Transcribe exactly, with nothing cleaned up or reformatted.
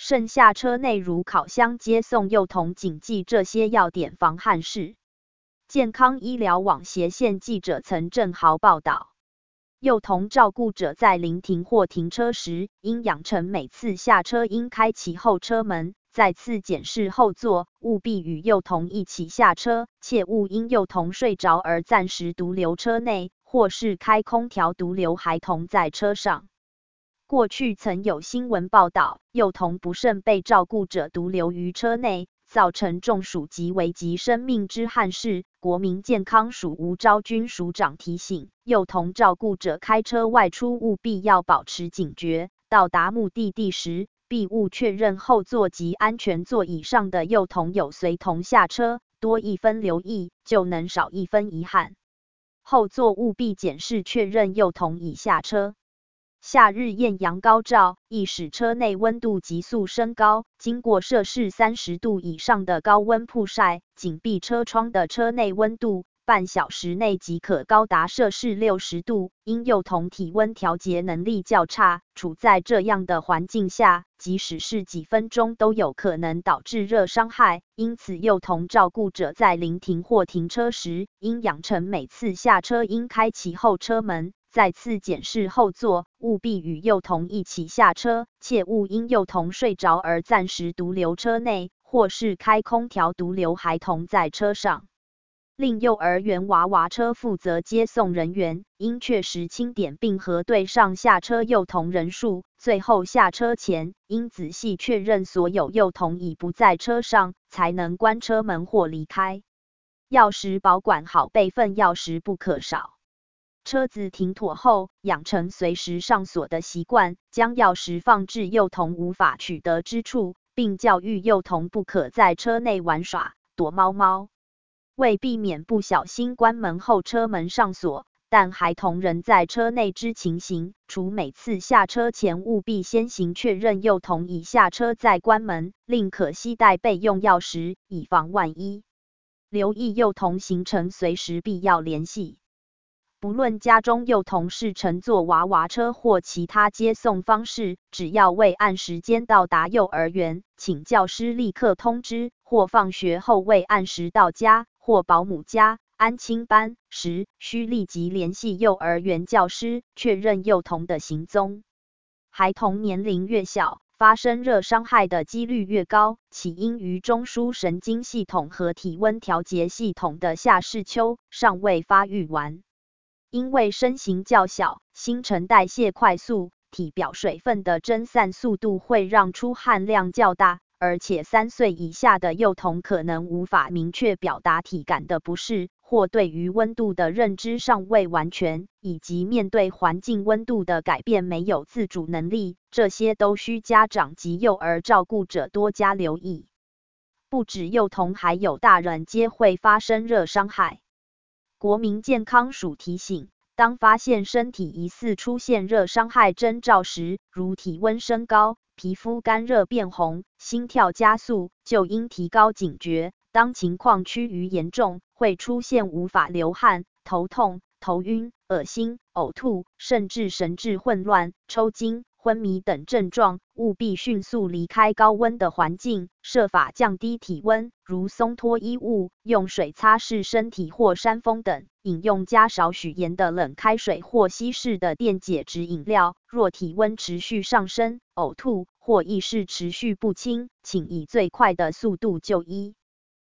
剩下车内如烤箱接送幼童谨记这些要点防憾事。健康医疗网斜线记者曾正豪报道，幼童照顾者在临停或停车时，应养成每次下车应开启后车门，再次检视后座，务必与幼童一起下车，切勿因幼童睡着而暂时独留车内，或是开空调独留孩童在车上。过去曾有新闻报道，幼童不慎被照顾者独留于车内，造成中暑及危及生命之憾事。国民健康署吴昭君署长提醒，幼童照顾者开车外出务必要保持警觉，到达目的地时，必务确认后座及安全座椅上的幼童有随同下车，多一分留意，就能少一分遗憾。后座务必检视确认幼童已下车。夏日艳阳高照，易使车内温度急速升高，经过摄氏三十度以上的高温曝晒，紧闭车窗的车内温度，半小时内即可高达摄氏六十度。因幼童体温调节能力较差，处在这样的环境下，即使是几分钟都有可能导致热伤害。因此，幼童照顾者在临停或停车时，应养成每次下车应开启后车门，再次检视后座，务必与幼童一起下车，切勿因幼童睡着而暂时独留车内，或是开空调独留孩童在车上。另幼儿园娃娃车负责接送人员，应确实清点并核对上下车幼童人数，最后下车前，应仔细确认所有幼童已不在车上，才能关车门或离开。钥匙保管好，备份钥匙不可少。车子停妥后，养成随时上锁的习惯，将钥匙放置幼童无法取得之处，并教育幼童不可在车内玩耍、躲猫猫。为避免不小心关门后车门上锁，但孩童仍在车内之情形，除每次下车前务必先行确认幼童已下车再关门，另可携带备用钥匙，以防万一。留意幼童行程，随时必要联系。不论家中幼童是乘坐娃娃车或其他接送方式，只要未按时间到达幼儿园，请教师立刻通知，或放学后未按时到家或保姆家、安亲班时，需立即联系幼儿园教师，确认幼童的行踪。孩童年龄越小，发生热伤害的几率越高，起因于中枢神经系统和体温调节系统的下视丘尚未发育完。因为身形较小，新陈代谢快速，体表水分的蒸散速度会让出汗量较大，而且三岁以下的幼童可能无法明确表达体感的不适，或对于温度的认知尚未完全，以及面对环境温度的改变没有自主能力，这些都需家长及幼儿照顾者多加留意。不止幼童，还有大人皆会发生热伤害。国民健康署提醒，当发现身体疑似出现热伤害征兆时，如体温升高、皮肤干热变红、心跳加速，就应提高警觉。当情况趋于严重，会出现无法流汗、头痛、头晕、恶心、呕吐，甚至神志混乱、抽筋、昏迷等症状，务必迅速离开高温的环境，设法降低体温，如松脱衣物、用水擦拭身体或扇风等，饮用加少许盐的冷开水或稀释的电解质饮料。若体温持续上升、呕吐或意识持续不清，请以最快的速度就医。